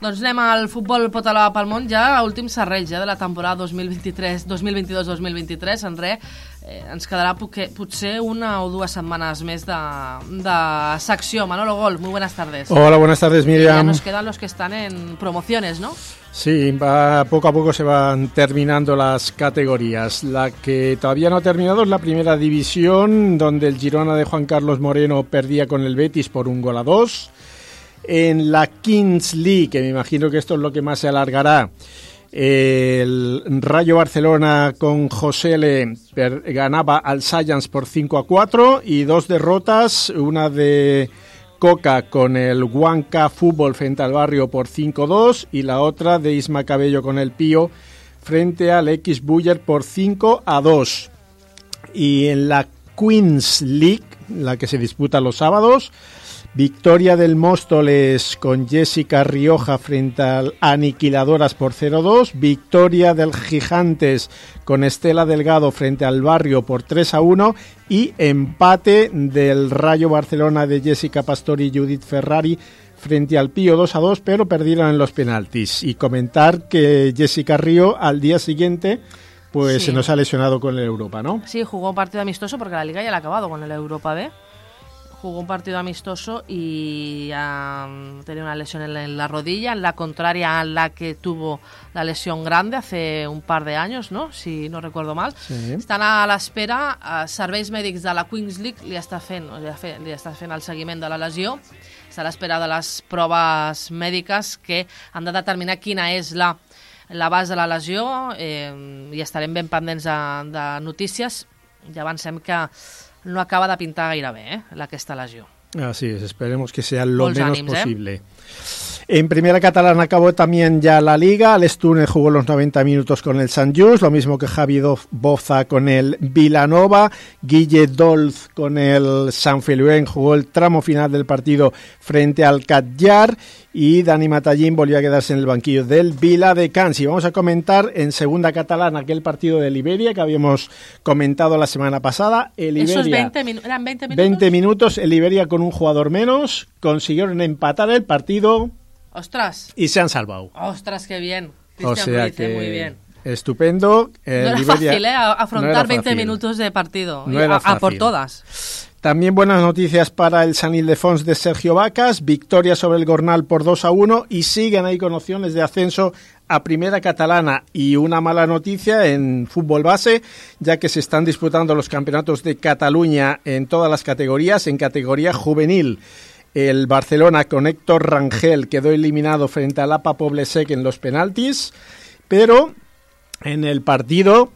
Doncs anem al futbol català pel món, ja últim serreig de la temporada 2022-2023. En res, ens quedarà potser una o dues setmanes més de secció. Manolo Gol, muy buenas tardes. Hola, buenas tardes, Miriam. Ya nos quedan los que están en promociones, ¿no? Sí, poco a poco se van terminando las categorías. La que todavía no ha terminado es la primera división, donde el Girona de Juan Carlos Moreno perdía con el Betis por 1-2. En la Kings League, que me imagino que esto es lo que más se alargará, el Rayo Barcelona con Josele ganaba al Science por 5-4 y dos derrotas, una de Coca con el Huanca Fútbol frente al Barrio por 5-2 y la otra de Isma Cabello con el Pío frente al X Buller por 5-2. Y en la Queens League, la que se disputa los sábados, victoria del Móstoles con Jessica Rioja frente al Aniquiladoras por 0-2, victoria del Gigantes con Estela Delgado frente al Barrio por 3-1 y empate del Rayo Barcelona de Jessica Pastor y Judith Ferrari frente al Pío 2-2, pero perdieron en los penaltis. Y comentar que Jessica Río al día siguiente pues se nos ha lesionado con el Europa, ¿no? Sí, jugó un partido amistoso porque la Liga ya la ha acabado con el Europa B. Jugó un partido amistoso y tenía una lesión en la rodilla, en la contraria a la que tuvo la lesión grande hace un par de años, ¿no? Si no recuerdo mal. Sí. Estan a l'espera, serveis mèdics de la Queens League li està fent el seguiment de la lesió. Està a l'espera de les proves mèdiques que han de determinar quina és l'abast de la lesió i estarem ben pendents de notícies. Ja avancem que no acaba de pintar gaire bé, aquesta lesió. Así es, esperemos que sea lo menos posible. En primera catalana acabó también ya la Liga. Alex Túnez jugó los 90 minutos con el Sant Just, lo mismo que Javi Boza con el Vilanova. Guille Dolz con el Sant Feliuenc jugó el tramo final del partido frente al Catllar y Dani Matallín volvió a quedarse en el banquillo del Viladecans. Y vamos a comentar en segunda catalana aquel partido del Iberia que habíamos comentado la semana pasada. El Iberia, ¿esos eran 20 minutos? 20 minutos, el Iberia con un jugador menos consiguieron empatar el partido. ¡Ostras! Y se han salvado. ¡Ostras, qué bien! O sea dice, que muy bien. Estupendo. No era fácil, afrontar 20 minutos de partido. No era fácil. A por todas. También buenas noticias para el Sant Ildefons de Sergio Vacas, victoria sobre el Gornal por 2-1 y siguen ahí con opciones de ascenso a primera catalana. Y una mala noticia en fútbol base, ya que se están disputando los campeonatos de Cataluña en todas las categorías, en categoría juvenil. El Barcelona con Héctor Rangel quedó eliminado frente al APA Poblesec en los penaltis, pero en el partido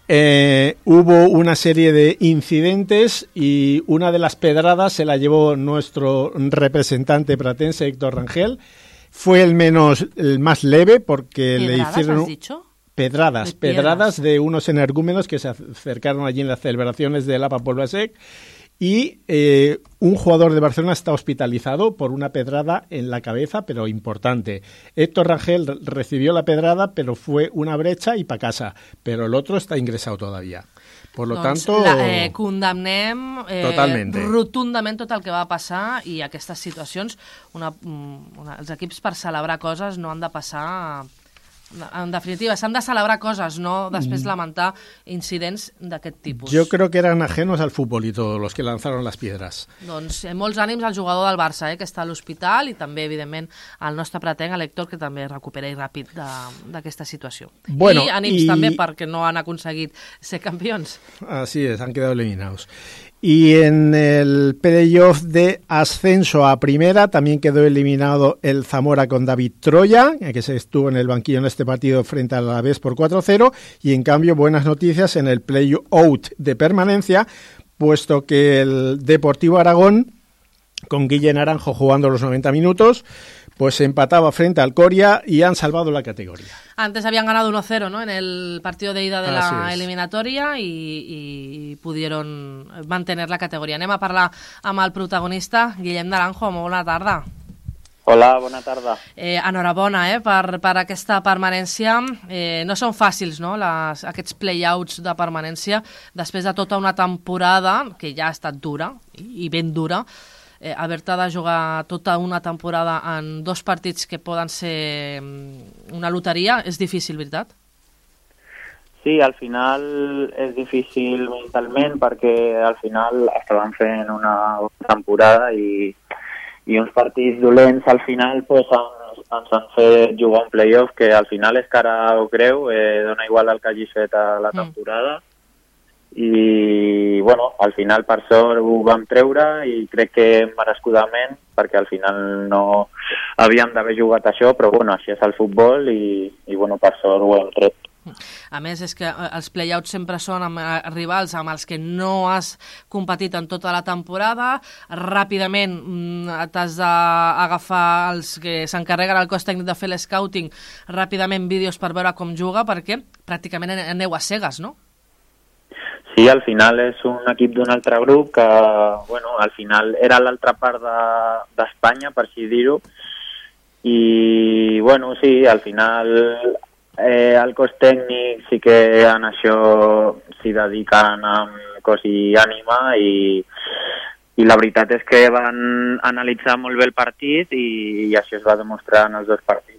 hubo una serie de incidentes y una de las pedradas se la llevó nuestro representante pratense Héctor Rangel. Fue el más leve porque le hicieron... ¿Has dicho? Pedradas de unos energúmenos que se acercaron allí en las celebraciones del APA Poblesec. Y un jugador de Barcelona está hospitalizado por una pedrada en la cabeza, pero importante. Héctor Rangel recibió la pedrada, pero fue una brecha y para casa. Pero el otro está ingresado todavía. Por lo tanto... condemnem rotundament tot el que va passar i aquestes situacions, els equips per celebrar coses no han de passar... En definitiva, s'han de celebrar coses, no després lamentar incidents d'aquest tipus. Yo creo que eran ajenos al futbolito los que lanzaron las piedras. Doncs molts ànims al jugador del Barça, que està a l'hospital, i també, evidentment, al nostre pretenc, a l'Héctor, que també recupera ràpid d'aquesta situació. Bueno, I ànims també perquè no han aconseguit ser campions. Así es, han quedado eliminados. Y en el playoff de ascenso a primera también quedó eliminado el Zamora con David Troya, que se estuvo en el banquillo en este partido frente al Alavés por 4-0. Y en cambio, buenas noticias en el play-out de permanencia, puesto que el Deportivo Aragón, con Guille Naranjo jugando los 90 minutos, pues empataba frente al Coria y han salvado la categoría. Antes habían ganado 1-0, ¿no?, en el partido de ida de la eliminatoria y pudieron mantener la categoría. Anem a parlar amb el protagonista, Guillem Naranjo. Molt bona tarda. Hola, bona tarda. Enhorabona per aquesta permanència. No són fàcils, no?, aquests play-outs de permanència després de tota una temporada que ja ha estat dura i ben dura. haver-te de jugar tota una temporada en 2 partits que poden ser una loteria és difícil, veritat? Sí, al final és difícil mentalment perquè al final estaven fent una temporada i uns partits dolents al final pues, ens han fet jugar un playoff que al final és cara o creu, dona igual el que hagis fet a la temporada i bueno, al final per sort ho vam treure i crec que merescudament perquè al final no havíem d'haver jugat això, però bueno, així és el futbol i bueno, per sort ho hem tret. A més, és que els play-outs sempre són amb rivals amb els que no has competit en tota la temporada. Ràpidament t'has d'agafar els que s'encarreguen al cos tècnic de fer l'escouting, ràpidament vídeos per veure com juga, perquè pràcticament aneu a cegues, no? Sí, al final és un equip d'un altre grup que, bueno, al final era l'altra part d'Espanya, per així dir-ho, i, bueno, sí, al final el cos tècnic sí que en això s'hi dediquen amb cos i ànima i la veritat és que van analitzar molt bé el partit i això es va demostrar en els 2 partits.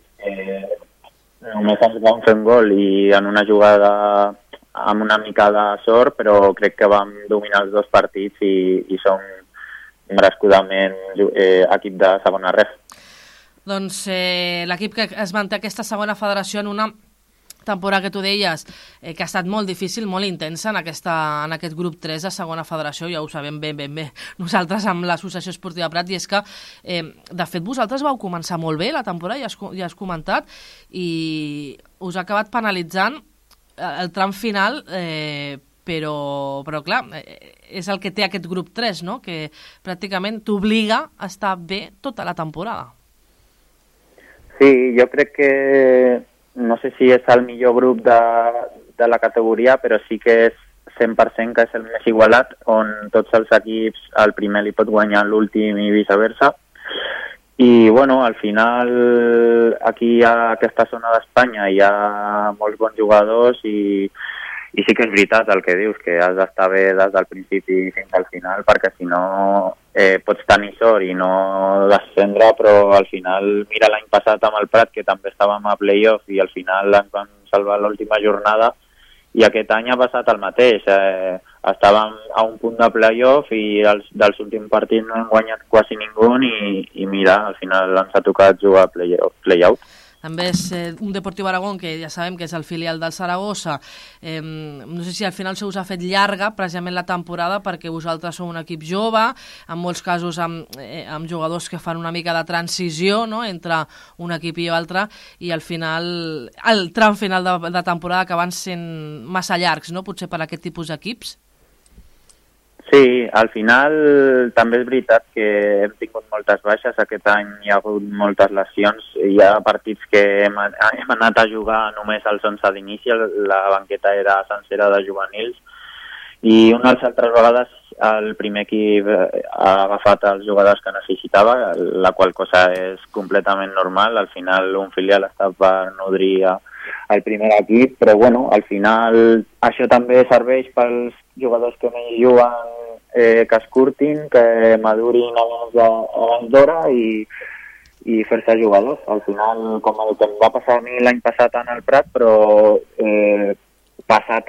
Només ens vam fer un gol i en una jugada amb una mica de sort, però crec que vam dominar els 2 partits i som merescudament equip de segona ref. Doncs l'equip que es manté aquesta segona federació en una temporada que tu deies que ha estat molt difícil, molt intensa en aquest grup 3 de segona federació, ja ho sabem ben bé nosaltres amb l'Associació Esportiva Prat, i és que de fet vosaltres vau començar molt bé la temporada, ja has comentat, i us ha acabat penalitzant el tram final, però clar, és el que té aquest grup 3, no? Que pràcticament t'obliga a estar bé tota la temporada. Sí, jo crec que no sé si és el millor grup de la categoria, però sí que és 100% que és el més igualat, on tots els equips el primer li pot guanyar l'últim i viceversa. I bueno, al final aquí a aquesta zona d'Espanya hi ha molts bons jugadors i sí que és veritat el que dius, que has d'estar bé des del principi fins al final, perquè si no pots tenir sort i no descendre, però al final, mira l'any passat amb el Prat, que també estàvem a playoff i al final ens van salvar l'última jornada, i aquest any ha passat el mateix. Estàvem a un punt de playoff i dels últims partits no hem guanyat quasi ningú i mira, al final ens ha tocat jugar play-out. També és un Deportiu Aragón que ja sabem que és el filial del Saragossa. No sé si al final se us ha fet llarga precisament la temporada perquè vosaltres sou un equip jove, en molts casos amb jugadors que fan una mica de transició, no?, entre un equip i l'altre, i al final el tram final de temporada acaben sent massa llargs, no?, potser per aquest tipus d'equips. Sí, al final també és veritat que hem tingut moltes baixes. Aquest any hi ha hagut moltes lesions. Hi ha partits que hem anat a jugar només als 11 d'inici, la banqueta era sencera de juvenils, i unes altres vegades el primer equip ha agafat els jugadors que necessitava, la qual cosa és completament normal. Al final un filial està per nodrir el primer equip, però bueno, al final això també serveix pels jugadors que menys juguen, que es curtin, que madurin abans d'hora i fer-se jugadors. Al final, com el que em va passar a mi l'any passat en el Prat, però passat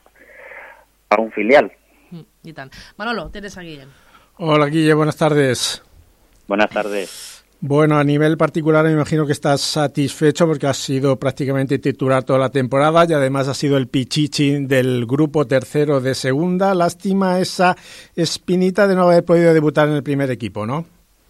a un filial. I tant. Manolo, tienes a Guille. Hola, Guille, buenas tardes. Buenas tardes. Bueno, a nivel particular me imagino que estás satisfecho porque has sido prácticamente titular toda la temporada y además has sido el pichichi del grupo tercero de segunda. Lástima esa espinita de no haber podido debutar en el primer equipo, ¿no?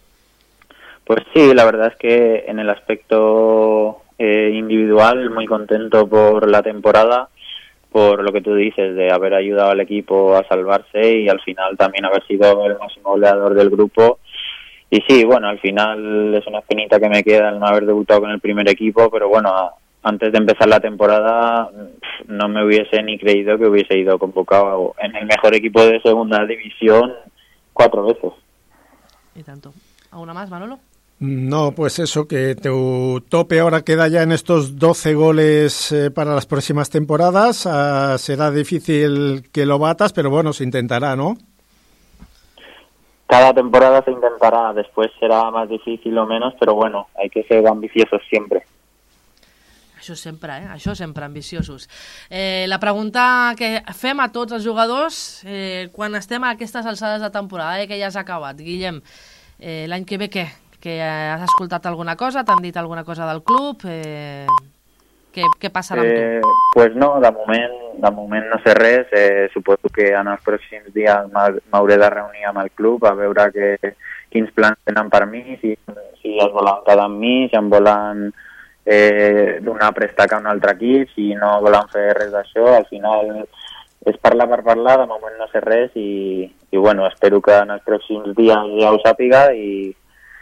Pues sí, la verdad es que en el aspecto individual muy contento por la temporada, por lo que tú dices de haber ayudado al equipo a salvarse y al final también haber sido el máximo goleador del grupo. Y sí, bueno, al final es una espinita que me queda el no haber debutado con el primer equipo, pero bueno, antes de empezar la temporada no me hubiese ni creído que hubiese ido convocado en el mejor equipo de segunda división 4 veces. Y tanto. ¿Alguna más, Manolo? No, pues eso, que tu tope ahora queda ya en estos 12 goles para las próximas temporadas. Será difícil que lo batas, pero bueno, se intentará, ¿no? cada temporada se intentará, después será más difícil o menos, pero bueno, hay que ser ambiciosos siempre. Això sempre, Això sempre, ambiciosos. La pregunta que fem a tots els jugadors quan estem a aquestes alçades de temporada, que ja has acabat. Guillem, l'any que ve què? Que has escoltat alguna cosa? T'han dit alguna cosa del club? Què passarà amb tu? Pues no, de moment no sé res. Suposo que en els pròxims dies m'hauré de reunir amb el club a veure quins plans tenen per mi, si es volen quedar amb mi, si em volen donar préstec a un altre equip, si no volen fer res d'això. Al final és parlar per parlar, de moment no sé res i bueno, espero que en els pròxims dies ja ho sàpiga i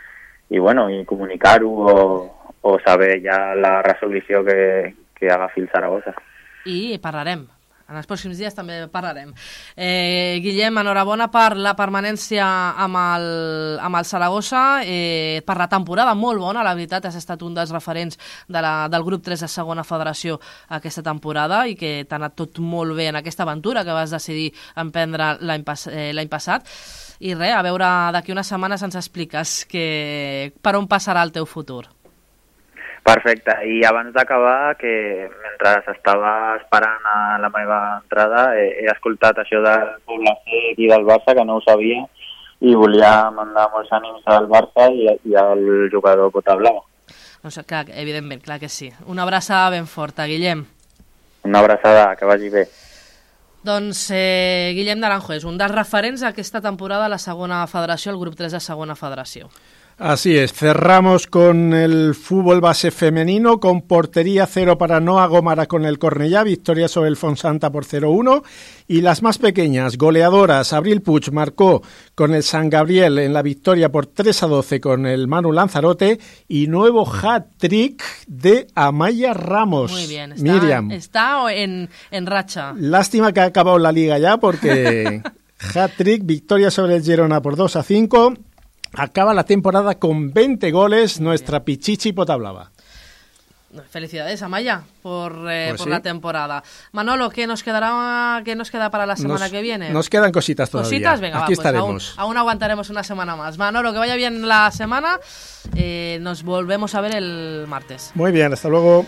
comunicar-ho o saber ja la resolució que agafi el Saragossa. I parlarem. En els pròxims dies també parlarem. Guillem, enhorabona per la permanència amb el Saragossa, per la temporada molt bona, la veritat, has estat un dels referents del grup 3 de segona federació aquesta temporada i que t'ha anat tot molt bé en aquesta aventura que vas decidir emprendre l'any passat. I res, a veure, d'aquí unes setmanes ens expliques per on passarà el teu futur. Perfecte, i abans d'acabar, que mentre estava esperant a la meva entrada he escoltat això del Poble Sec i del Barça, que no ho sabia, i volia mandar molts ànims al Barça i al jugador Potablava. Doncs clar, evidentment, clar que sí. Una abraçada ben forta, Guillem. Una abraçada, que vagi bé. Doncs Guillem Naranjo és un dels referents d'aquesta temporada a la segona federació, el grup 3 de segona federació. Así es, cerramos con el fútbol base femenino, con portería 0 para Noa Gómara con el Cornellá, victoria sobre el Fonsanta por 0-1, y las más pequeñas, goleadoras, Abril Puig marcó con el San Gabriel en la victoria por 3-12 con el Manu Lanzarote, y nuevo hat-trick de Amaya Ramos. Muy bien, Miriam. Está en racha. Lástima que ha acabado la liga ya porque hat-trick, victoria sobre el Girona por 2-5. Acaba la temporada con 20 goles nuestra Pichichi Potablava. Felicidades, Amaya, por sí. la temporada. Manolo, ¿qué nos queda para la semana que viene? Nos quedan cositas todavía. ¿Cositas? Venga, aquí pues estaremos. Aún aguantaremos una semana más. Manolo, que vaya bien la semana. Nos volvemos a ver el martes. Muy bien, hasta luego.